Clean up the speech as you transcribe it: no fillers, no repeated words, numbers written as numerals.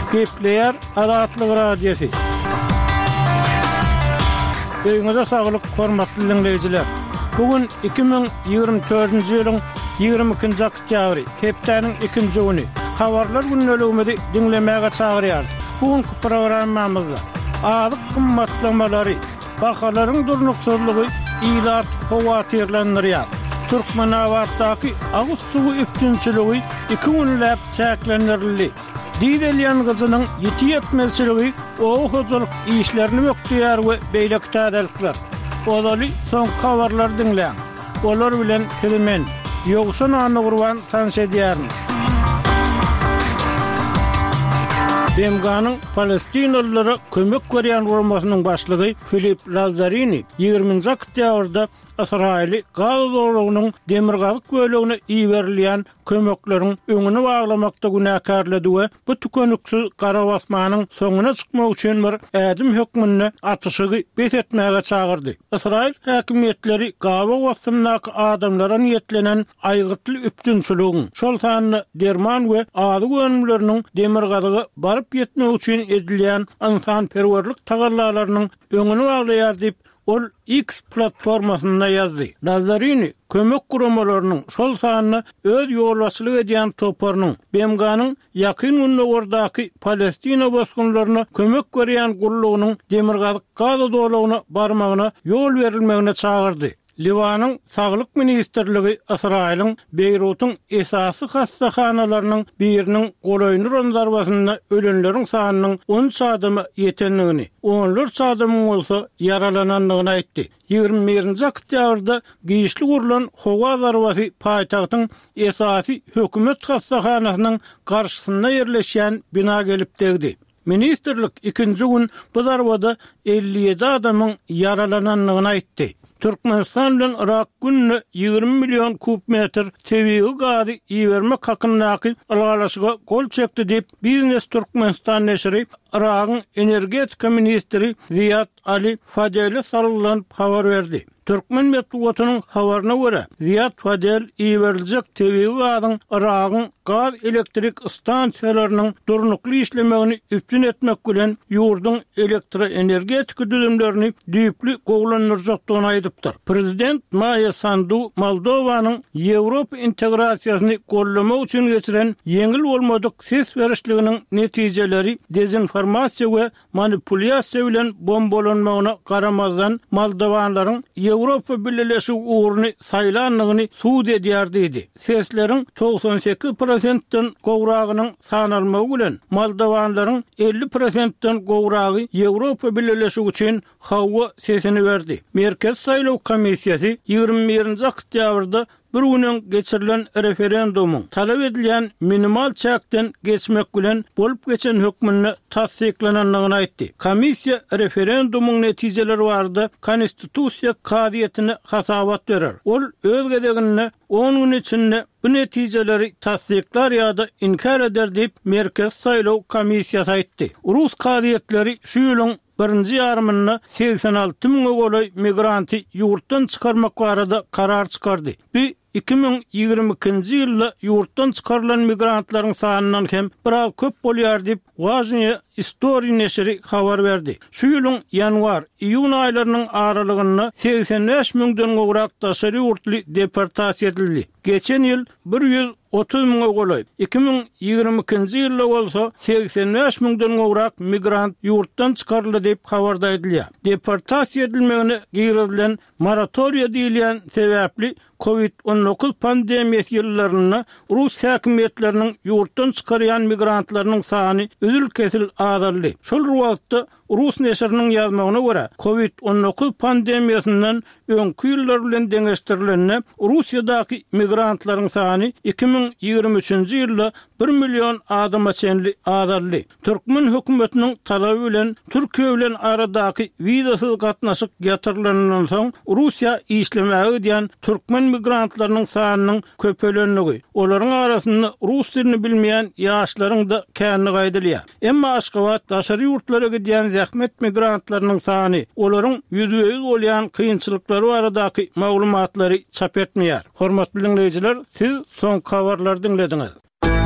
Gepleyer Azatlyk Radiosu. Öýüňize saglyk, hormatly dinleýijiler. Bugün 2024-nji ýylyň 22-nji oktýabry, hepdeniň 2-nji güni. Habarlar günnäligini dinlemäge çagyrýar. Bugünkü programmamyzda azyk kymmatlamalary, bahalaryň durnuksuzlygy ilat howatyrlandyrýar. Türkmenawatdaky Agustuwy üpçünçiligi 2 günläp çäklendirildi. Diýilýän gyzynyň ýetmezçiligi oňhojuluk işlerini ökdýär we beýlek täzelikler. Olaly soň habarlar dinleň. Olar bilen kelimen ýogşan anygurwan tanış edýärin. Demganyň Palestinalylary kömek berýän guramasynyň başlygy Filip Lazzarini 20-nji oktýabrda İsraili Gaza dowlatynyň demirgalyk bölegine iýerilýän kömekleriň öňüni baglamakda günäkärledi we bu tükönüksiz gara basmanyň soňuna çykmak üçin bir ädim hökmüni atışygy betetmäge çagyrdy. İsrail häkimetleri Gaza wagtyndaky adamlara niýetlenen aýgytly üpçünçiligiň şol sanyny derman we ady gönümleriniň demirgalygy baryp ýetmek üçin edilýän insanperwerlik tagarlalarynyň öňüni baglaýar diýip ol X platformasynda ýazdy. Nazarini kömek guramalarynyň şol sanyny öz ýolbaşçylyk edýän toparnyň Bemganyň ýakyn günlerdaky Palestina bosgunlaryna kömek berýän gurulugynyň demirgalyk Gaza dowlatyna barmagyna ýol berilmegine çagyrdy. Liwanyň Saglyk Ministrligi Israiliň Beýrutyň esasy hastahanalarynyň biriniň golaýnyr zarbasyna ölenleriň sanynyň 10 adamy ýetenligini, 10 adamyň bolsa yaralananlygyny aýtdy. 21-nji oktýabrda giýişli gurulan howa zarbasy paýtagtyň esasy hökümet hastahanasynyň garşysynda ýerleşýän bina gelip degdi. Ministrlik 2-nji gün bu zarbada 57 adamyň yaralananlygyny aýtdy. Türkmenistan bilen Irak günne 20 milyon kubmetr tebii gazy iýermek hakyndaky algalaşyga gol çekdi diýip Biznes Türkmenistan neşri Irak'ın energetika ministri Ziyad Ali Fadeli salylan habar berdi. Türkmen medeniýetiniň habaryna görä, Ziyad Fadel iýeriljek tebii gazyň Irak'ın gaz elektrik stansiýalarynyň durnukly işlemegini üpçün etmek bilen ýurduň elektroenergetika düzümlerini düýpli gowlanyrjakdygyny aýdypdyr. Prezident Maya Sandu Moldowanyň Ýewropa integrasiýasyny gollamak üçin geçiren yeňil bolmadyk ses berişliginiň netijeleri dezinformasiýa we manipulyasiýa bilen bombalanmagyna garamazdan Moldowanlaryň Ýewropa Birleşigi uğruny saýlanlygyny suud edýär diýdi. Sesleriň 98%den gowragynyň sanalmagy bilen Moldowanlaryň 50%den gowragy Ýewropa Birleşigi üçin hawa sesini berdi. Merkez saýlaw komissiýasy 21-nji oktýabrda bir günün geçirilen referendumyň talap edilýän minimal çäkden geçmek bilen bolup geçen hökmüni tasdiklananlygyny aýtdy. Komissiýa referendumyň netijeleri barada konstitusiýa kadiýetini hasabat berer. Ol öz gedegini 10 gün içinde bu netijeleri tasdiklar ýa-da inkar eder diýip Merkez saýlaw komissiýasy aýtdy. Rus kadiýetleri şu ýylyň birinji ýarymyna 86 000 golaý migranty ýurtdan çykarmak barada karar çykardy. Bu 2022-nji ýylda ýurtdan çykarylan migrantlaryň sanynyň hem biraz köp bolýar diýip Washington Story neşri habar berdi. Şu ýylyň ýanwar-iýun aýlarynyň aralygynda 85 000den gowrak daşary ýurtly deportasiýa edildi. Geçen ýyl 130 000 golaý. 2022-nji ýylda bolsa 85 000den gowrak migrant ýurtdan çykaryldy diýip habarda edilýär. Deportasiýa edilmegine giýrilen moratoriýa diýilen sebäpli COVID-19 pandemiýasy ýyllarynda Rus häkimetleriniň ýurtdan çykarýan migrantlarynyň sany üzül-kesil azaldy. Şol wagtda Rus neşriniň ýazmagyna görä, COVID-19 pandemiýasyndan öňkü ýyllar bilen deňeşdirilenle Russiýadaky migrantlaryň sany 2023-nji ýylda 1 milyon adama çenli azaldy. Türkmen hökümetiniň talaby bilen Türkiýe bilen aradaky wizasyz gatnaşyk ýatyrylandan soň Russiýa işlemäge diýen türkmen migrantlarynyň sanynyň köpelenligi, olaryň arasynda rus dilini bilmeýän ýaşlaryň da känni gaýdylýar. Emma Aşgabat daşary ýurtlara gidýän zähmet migrantlarynyň sany, olaryň ýüzüýüz bolýan kynçylyklary baradaky maglumatlary çap etmeýär. Hormatly dinleýijiler, siz soň habarlary dinlediňiz.